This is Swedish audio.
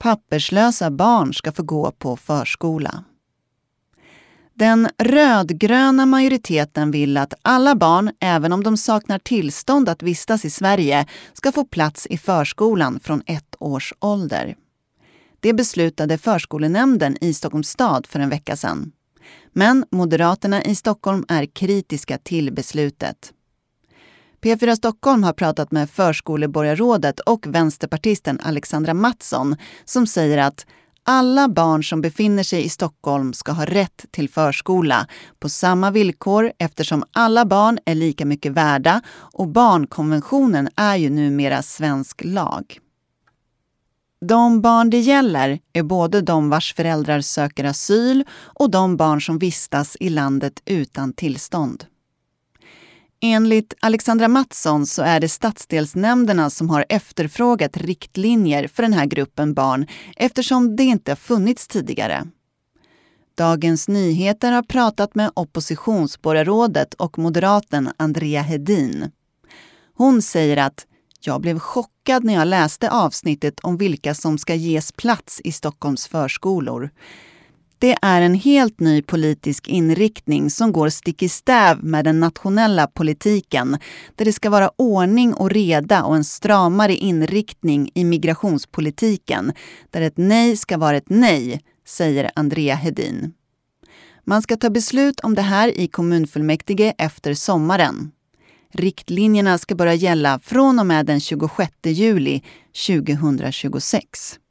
papperslösa barn ska få gå på förskola. Den rödgröna majoriteten vill att alla barn, även om de saknar tillstånd att vistas i Sverige, ska få plats i förskolan från 1 års ålder. Det beslutade förskolenämnden i Stockholms stad för en vecka sedan. Men Moderaterna i Stockholm är kritiska till beslutet. P4 Stockholm har pratat med förskoleborgarrådet och vänsterpartisten Alexandra Mattsson som säger att alla barn som befinner sig i Stockholm ska ha rätt till förskola på samma villkor eftersom alla barn är lika mycket värda och barnkonventionen är ju numera svensk lag. De barn det gäller är både de vars föräldrar söker asyl och de barn som vistas i landet utan tillstånd. Enligt Alexandra Mattsson så är det stadsdelsnämnderna som har efterfrågat riktlinjer för den här gruppen barn eftersom det inte har funnits tidigare. Dagens Nyheter har pratat med oppositionsborgarrådet och moderaten Andrea Hedin. Hon säger att jag blev chockad när jag läste avsnittet om vilka som ska ges plats i Stockholms förskolor. Det är en helt ny politisk inriktning som går stick i stäv med den nationella politiken där det ska vara ordning och reda och en stramare inriktning i migrationspolitiken där ett nej ska vara ett nej, säger Andrea Hedin. Man ska ta beslut om det här i kommunfullmäktige efter sommaren. Riktlinjerna ska börja gälla från och med den 26 juli 2026.